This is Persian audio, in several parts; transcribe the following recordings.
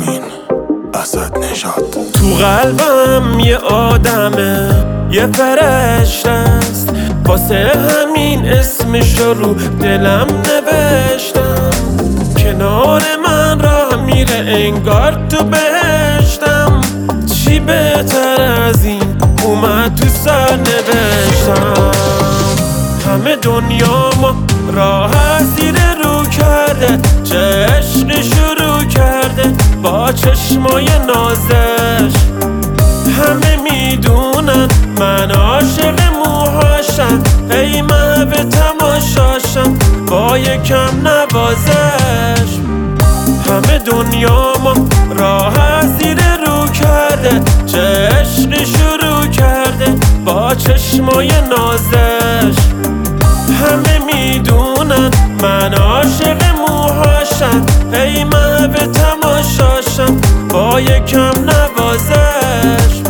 امین اسد نژاد. تو قلبم یه آدمه، یه فرشته است، واسه همین اسمشو رو دلم نوشتم. کنار من راه میره انگار تو بهشتم. چی بهتر از این اومد تو سر نوشتم. همه دنیا ما راه زیر رو کرده، چه عشقی شروع کرده با چشمای نازش. همه میدونن من عاشق موهاشم، ای محو تماشاشم با یکم نوازش. همه دنیا ما راه زیر رو کرده، چه عشقی شروع کرده با چشمای نازش. همه میدونن من عاشق موهاشم، ای محو تماشاشم با یکم نوازش.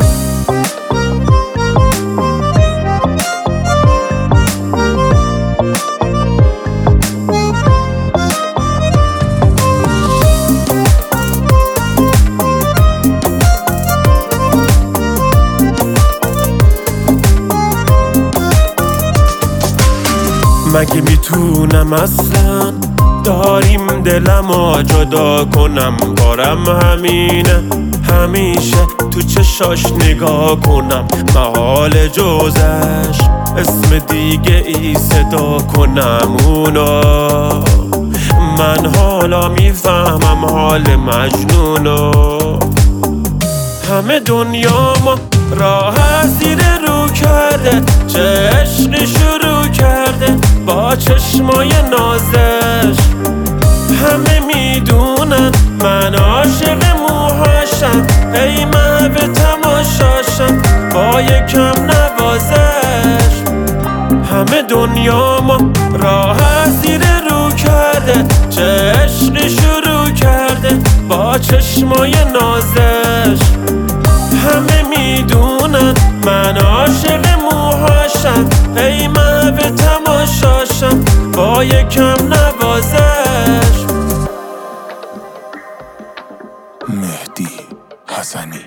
مگه میتونم اصلا داریم دلمو جدا کنم؟ کارم همینه، همیشه تو چشاش نگاه کنم، محال جزش اسم دیگه ای صدا کنم اونا. من حالا میفهمم حال مجنونو. همه دنیا ما راه زیر رو کرده، چه عشقی شروع کرده با چشمای نازش. همه میدونن من عاشق موهاشم، ای محو تماشاشم با یکم نوازش. همه دنیا ما راه زیر رو کرده، چه عشقی شروع کرده با چشمای نازش. همه میدونن من عاشق موهاشم، ای محو تماشاشم با یکم نوازش. مهدی حسنی.